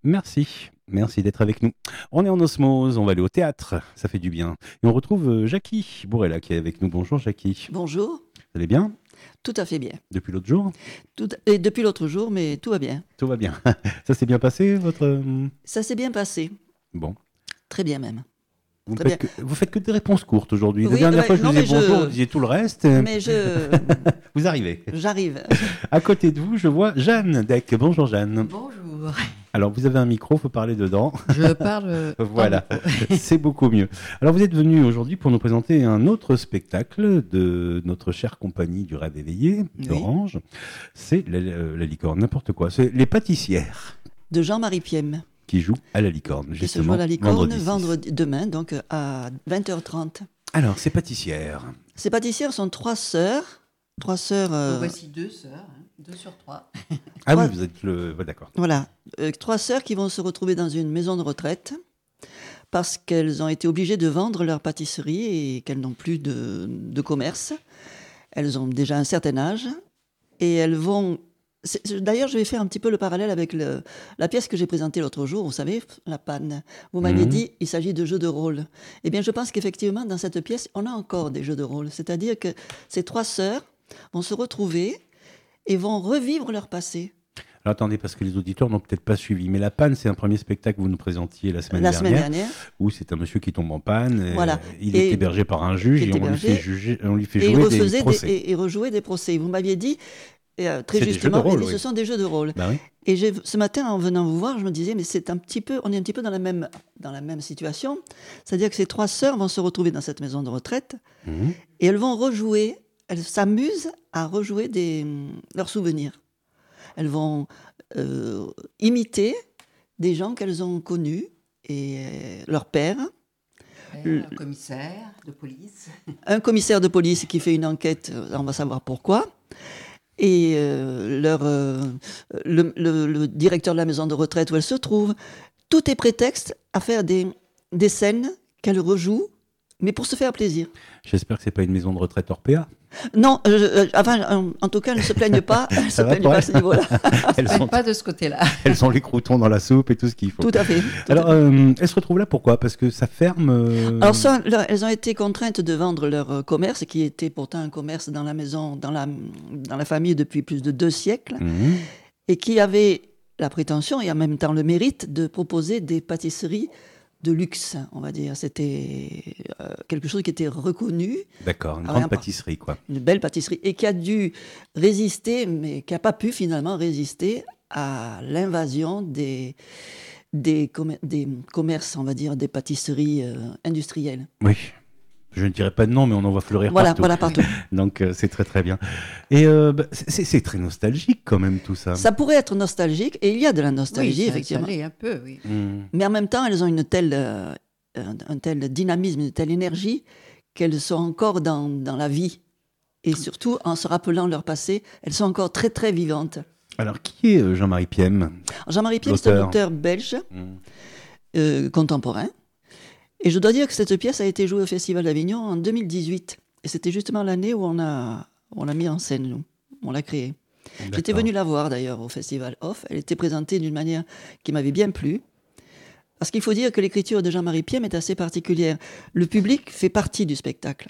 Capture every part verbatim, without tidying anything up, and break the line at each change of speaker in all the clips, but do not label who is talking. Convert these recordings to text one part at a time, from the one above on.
Merci. Merci d'être avec nous. On est en osmose, on va aller au théâtre, ça fait du bien. Et on retrouve euh, Jackie Bourrella qui est avec nous. Bonjour Jackie.
Bonjour.
Vous allez bien?
Tout à fait bien.
Depuis l'autre jour?
Tout, et depuis l'autre jour, mais tout va bien.
Tout va bien. Ça s'est bien passé, votre...
Ça s'est bien passé.
Bon.
Très bien même.
Vous,
Très
faites
bien.
que, vous faites que des réponses courtes aujourd'hui.
Oui,
La dernière
ouais,
fois, je
non,
vous disais
mais je-
bonjour, vous disiez tout le reste.
Mais je,
Vous arrivez.
j'arrive.
À côté de vous, je vois Jeanne Deck. Bonjour Jeanne.
Bonjour.
Alors, vous avez un micro, il faut parler dedans.
Je parle. euh,
Voilà,
en micro.
c'est beaucoup mieux. Alors, vous êtes venu aujourd'hui pour nous présenter un autre spectacle de notre chère compagnie du Rêve éveillé,
Oui.
d'Orange. C'est la, euh, la licorne, n'importe quoi. C'est les pâtissières
De Jean-Marie Piem.
qui jouent à la licorne,
Qui se
justement,
joue à la licorne
vendredi
vendredi,
six.
demain, donc à vingt heures trente.
Alors, ces pâtissières,
Ces pâtissières sont trois sœurs. Trois sœurs. euh,
Donc voici deux sœurs, hein, deux sur trois.
ah
Trois-
oui, vous êtes le... ouais, d'accord.
Voilà. Euh, trois sœurs qui vont se retrouver dans une maison de retraite parce qu'elles ont été obligées de vendre leur pâtisserie et qu'elles n'ont plus de, de commerce. Elles ont déjà un certain âge et elles vont... c'est- D'ailleurs, je vais faire un petit peu le parallèle avec le- la pièce que j'ai présentée l'autre jour, vous savez, La Panne. Vous m'aviez
Mhm.
dit il s'agit de jeux de rôle. Eh bien, je pense qu'effectivement, dans cette pièce, on a encore des jeux de rôle. C'est-à-dire que ces trois sœurs vont se retrouver et vont revivre leur passé.
Alors, attendez, parce que les auditeurs n'ont peut-être pas suivi. Mais La Panne, c'est un premier spectacle que vous nous présentiez la semaine
La
dernière.
semaine dernière.
Où c'est un monsieur qui tombe en panne. et,
Voilà.
euh, Il
Et-
est hébergé par un juge
il
et
est
on lui,
hébergé.
fait juger, on lui fait
Et, il
jouer des
refaisait des,
procès.
et, et rejouait des procès. Vous m'aviez dit, euh, très
C'est des jeux de
justement,
rôle,
vous avez dit,
oui.
ce sont des jeux de rôle.
Bah oui.
Et j'ai- ce matin, en venant vous voir, je me disais, mais c'est un petit peu, on est un petit peu dans la même, dans la même situation. C'est-à-dire que ces trois sœurs vont se retrouver dans cette maison de retraite
Mhm.
et elles vont rejouer, elles s'amusent à rejouer des, leurs souvenirs. Elles vont euh, imiter des gens qu'elles ont connus et euh, leur père.
Un commissaire de police.
Un commissaire de police qui fait une enquête, euh, on va savoir pourquoi, et euh, leur, euh, le, le- le directeur de la maison de retraite où elle se trouve. Tout est prétexte à faire des, des scènes qu'elle rejoue, mais pour se faire plaisir.
J'espère que c'est pas une maison de retraite Orpea.
Non, euh, euh, enfin, en, en tout cas, elles ne se plaignent pas, elles ne se
Ça va
plaignent
pour
pas à
elles
ce niveau-là.
Elles
Pas-
sont,
Pas de ce côté-là.
elles sont les croutons dans la soupe et tout ce qu'il faut.
Tout à fait. tout à
Alors,
fait.
euh, elles se retrouvent là pourquoi? Parce que ça ferme. euh,
Alors ça, leur- elles ont été contraintes de vendre leur euh, commerce, qui était pourtant un commerce dans la maison, dans la, dans la famille depuis plus de deux siècles,
mhm.
et qui avait la prétention et en même temps le mérite de proposer des pâtisseries de luxe, on va dire. C'était euh, quelque chose qui était reconnu,
D'accord, une
Ah,
grande
rien pas.
pâtisserie, quoi.
une belle pâtisserie, et qui a dû résister, mais qui n'a pas pu finalement résister à l'invasion des, des, commer- des commerces, on va dire, des pâtisseries euh, industrielles.
Oui. Je ne dirais pas de nom, mais on en voit fleurir
Voilà,
partout.
voilà, partout.
Donc, euh, c'est très très bien. Et euh, bah, c'est- c'est c'est très nostalgique quand même tout ça.
Ça pourrait être nostalgique, et il y a de la nostalgie,
Oui, ça-
effectivement.
Ça l'est un peu, oui.
Mhm.
Mais en même temps, elles ont une telle, euh, un, un tel dynamisme, une telle énergie qu'elles sont encore dans, dans la vie. Et surtout, en se rappelant leur passé, elles sont encore très, très vivantes.
Alors, qui est euh, Jean-Marie Piem?
Jean-Marie Piem, c'est un
L'auteur.
auteur belge,
Mhm.
euh, contemporain. Et je dois dire que cette pièce a été jouée au Festival d'Avignon en deux mille dix-huit. Et c'était justement l'année où on a, on l'a mis en scène, nous. On l'a créée. J'étais
D'accord.
venue la voir d'ailleurs au Festival Off. Elle était présentée d'une manière qui m'avait bien plu. Parce qu'il faut dire que l'écriture de Jean-Marie Piem est assez particulière. Le public fait partie du spectacle.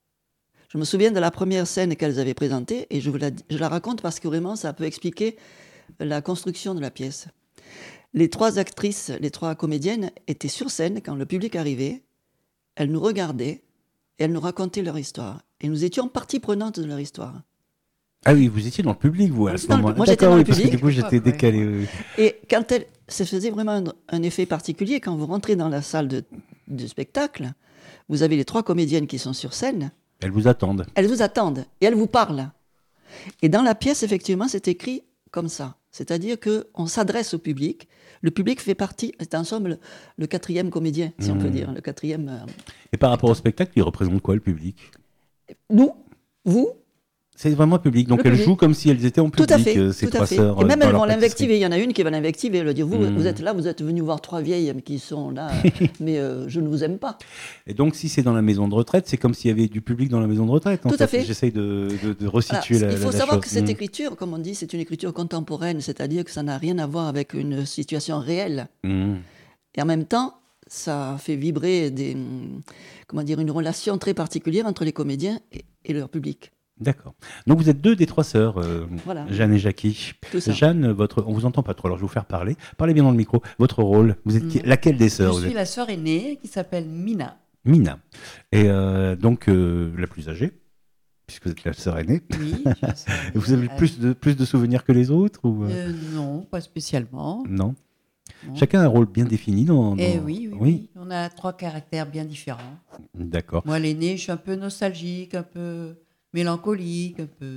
Je me souviens de la première scène qu'elles avaient présentée et je, vous la, je la raconte parce que vraiment ça peut expliquer la construction de la pièce. Les trois actrices, les trois comédiennes étaient sur scène quand le public arrivait. Elles nous regardaient et elles nous racontaient leur histoire. Et nous étions partie prenante de leur histoire.
Ah oui, vous étiez dans le public, vous, à ce
Dans le-
moment-là.
moi, j'étais
D'accord,
dans
oui,
le
parce que
public.
du coup, j'étais
Ouais.
décalé. oui, oui.
Et quand elle, ça faisait vraiment un, un effet particulier quand vous rentrez dans la salle de, de spectacle, vous avez les trois comédiennes qui sont sur scène,
Elles vous attendent.
elles vous attendent et elles vous parlent. Et dans la pièce, effectivement, c'est écrit comme ça. C'est-à-dire qu'on s'adresse au public. Le public fait partie, c'est en somme le, le quatrième comédien, si on peut
Mmh.
dire. Le quatrième. euh,
Et par rapport au spectacle, il représente quoi le public?
Nous, vous,
C'est vraiment public, donc
Le
elles
public.
jouent comme si elles étaient en
Tout
public,
à fait,
euh, ces
tout à
trois
fait.
sœurs.
Et
euh,
même
dans
elles
leur
vont
pâtisserie.
l'invectiver. Il y en a une qui va l'invectiver, elle va dire, vous,
Mm.
vous êtes là, vous êtes venus voir trois vieilles qui sont là, mais euh, je ne vous aime pas.
Et donc, si c'est dans la maison de retraite, c'est comme s'il y avait du public dans la maison de retraite. En
Tout à fait.
J'essaye de, de, de
Voilà.
resituer la,
Il faut
la- la
savoir
chose.
que cette
Mm.
écriture, comme on dit, c'est une écriture contemporaine, c'est-à-dire que ça n'a rien à voir avec une situation réelle.
Mm.
Et en même temps, ça fait vibrer des, hum, comment dire, une relation très particulière entre les comédiens et, et leur public.
D'accord. Donc, vous êtes deux des trois sœurs, euh,
Voilà.
Jeanne et Jackie.
Tout ça.
Jeanne, votre, on vous entend pas trop, alors je vais vous faire parler. Parlez bien dans le micro. Votre rôle, vous êtes qui-
Mm.
laquelle des
Je
sœurs vous
suis
êtes
la sœur aînée qui s'appelle Mina.
Mina. Et euh, donc, euh, la plus âgée, puisque vous êtes la sœur aînée.
Oui, je suis la sœur
Et vous avez
aînée.
plus de, plus de souvenirs que les autres ou, euh,
Euh, non, pas spécialement.
Non.
Non.
Chacun a un rôle bien défini dans.
Eh
dans-
oui, oui, oui, on a trois caractères bien différents.
D'accord.
Moi, l'aîné, je suis un peu nostalgique, un peu mélancolique, un peu.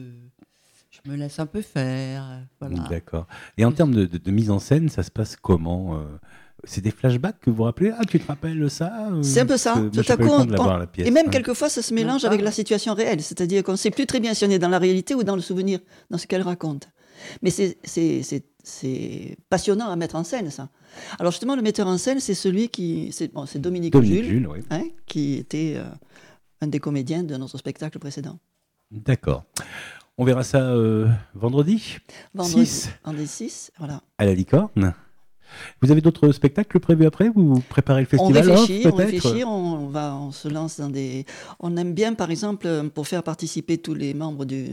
Je me laisse un peu faire. Voilà.
D'accord. Et en termes de, de- de mise en scène, ça se passe comment euh, C'est des flashbacks que vous vous rappelez? Ah, tu te rappelles ça euh,
C'est un peu ça.
parce que moi,
Tout
j'ai
à
pas eu
coup,
le temps de
on-
la voir,
on-
la pièce.
Et même
Ouais.
quelquefois, ça se mélange
Non,
avec
pas.
la situation réelle. C'est-à-dire qu'on ne sait plus très bien si on est dans la réalité ou dans le souvenir, dans ce qu'elle raconte. Mais c'est- c'est c'est- c'est passionnant à mettre en scène, ça. Alors justement, le metteur en scène, c'est celui qui... C'est bon, c'est Dominique,
Dominique
Jules,
Jules, oui.
hein, qui était euh, un des comédiens de notre spectacle précédent.
D'accord. On verra ça euh, vendredi,
Vendredi,
six,
vendredi six, voilà.
à la Licorne. Vous avez d'autres spectacles prévus après? Vous préparez le
On
festival
réfléchit,
Off,
on
peut-être
réfléchit, on, va, on se lance dans des... On aime bien, par exemple, euh, pour faire participer tous les membres du,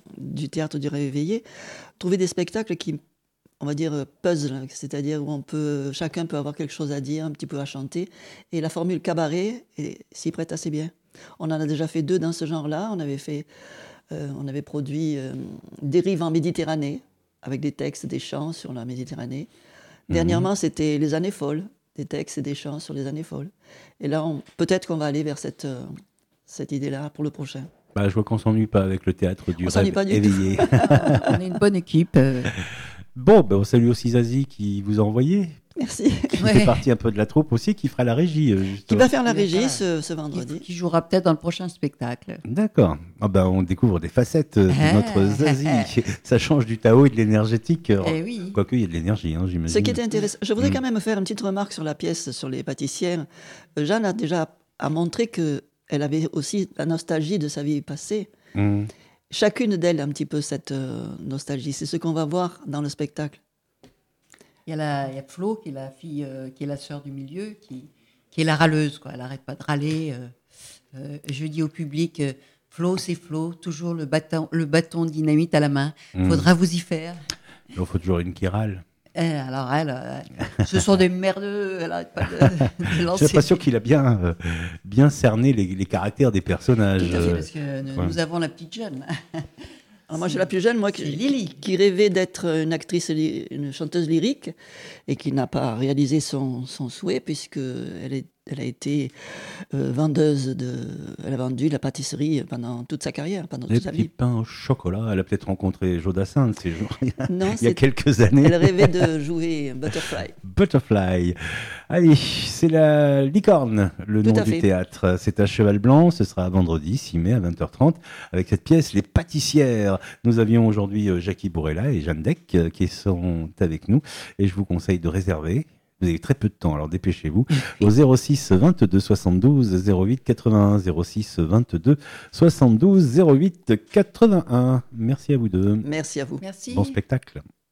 du Théâtre du Réveillé, trouver des spectacles qui, on va dire, euh, puzzle, c'est-à-dire où on peut, chacun peut avoir quelque chose à dire, un petit peu à chanter. Et la formule cabaret est- s'y prête assez bien. On en a déjà fait deux dans ce genre-là. On avait fait, euh, on avait produit euh, Dérive en Méditerranée, avec des textes, des chants sur la Méditerranée. Dernièrement, c'était Les années folles, des textes et des chants sur les années folles. Et là, on- peut-être qu'on va aller vers cette, euh, cette idée-là pour le prochain.
Bah, je vois qu'on s'ennuie pas avec le théâtre du
On s'ennuie
rêve
pas du
éveillé.
On est une bonne équipe. euh,
Bon, ben, on salue aussi Zazie qui vous a envoyé,
Merci.
qui
Ouais.
fait partie un peu de la troupe aussi, qui fera la régie. euh,
Qui
justement.
va faire la
Il va
régie
faire-
ce, ce
qui,
vendredi.
qui jouera peut-être dans le prochain spectacle.
D'accord. Ah ben, on découvre des facettes euh, de
Ah.
notre Zazie. Ça change du Tao et de l'énergétique. euh,
Eh oui.
Quoique, il y a de l'énergie, hein, j'imagine.
Ce qui était intéressant, je voudrais
Mm.
quand même faire une petite remarque sur la pièce, sur les pâtissières. Euh, Jeanne a déjà a montré qu'elle avait aussi la nostalgie de sa vie passée.
Mm.
Chacune d'elles a un petit peu cette euh, nostalgie. C'est ce qu'on va voir dans le spectacle.
Il y a, la, il y a Flo, qui est la fille, euh, qui est la sœur du milieu, qui, qui est la râleuse, quoi. Elle n'arrête pas de râler. euh, euh, je dis au public, euh, Flo, c'est Flo, toujours le bâton, le bâton dynamite à la main.
Mm.
Faudra vous y faire.
Il faut toujours une qui râle.
Eh, alors elle, euh, ce sont des merdeux. Elle n'arrête pas de, de
Je
lancer.
suis pas sûr qu'il a bien, euh, bien cerné les, les caractères des personnages.
Tout à fait,
euh,
parce que nous,
ouais.
nous avons la petite jeune.
Alors moi, je suis la plus jeune, moi,
C'est
qui,
Lily.
qui rêvait d'être une actrice, ly- une chanteuse lyrique, et qui n'a pas réalisé son, son souhait, puisqu'elle est, elle a été euh, vendeuse de... Elle a vendu de la pâtisserie pendant toute sa carrière, pendant
Les
toute sa
petits
vie.
pains au chocolat. Elle a peut-être rencontré Jodassin de ces jours, il y a,
Non,
il y a
c'est-
quelques années.
elle rêvait de jouer Butterfly.
Butterfly. Allez, c'est la licorne, le
Tout
nom
à
du
fait.
théâtre. C'est à Cheval Blanc, ce sera vendredi six mai à vingt heures trente avec cette pièce Les Pâtissières. Nous avions aujourd'hui euh, Jackie Bourrella et Jeanne Deck euh, qui sont avec nous et je vous conseille de réserver. Vous avez très peu de temps, alors dépêchez-vous. Au zéro six vingt-deux soixante-douze zéro huit quatre-vingt-un, zéro six vingt-deux soixante-douze zéro huit quatre-vingt-un. Merci à vous deux.
Merci à vous.
Merci.
Bon spectacle.